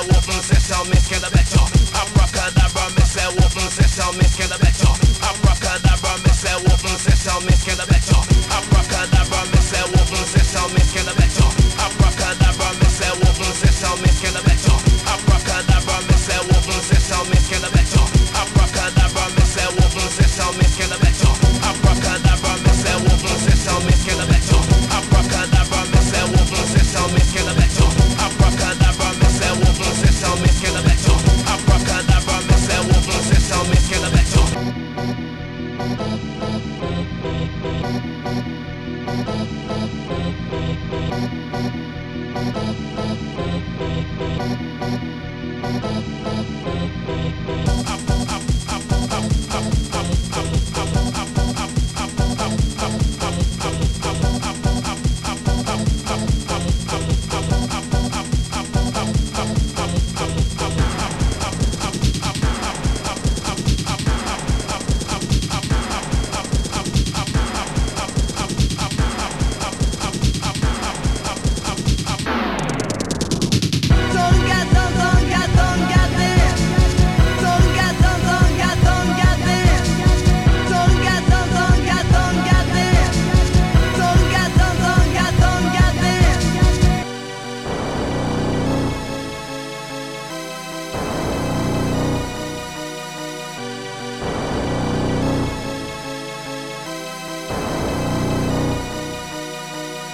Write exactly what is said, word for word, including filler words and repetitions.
whoopin' session, miss get a better. Abracadabra, miss a whoopin' session, miss get a better. Abracadabra, miss a whoopin' session, miss get a better. Abracadabra, miss a whoopin' session, miss get a better. Abracadabra, miss a whoopin' session, miss get a better. Abracadabra, miss a whoopin' session, miss get a better. Abracadabra, miss a whoopin' session, miss get a better. Abracadabra, miss a whoopin' session, miss get a better. Abracadabra, miss a whoopin' session, miss get a better. Abracadabra, miss a whoopin' session, miss get a better. Abracadabra, miss a whoopin' session, miss get a better. Thank you.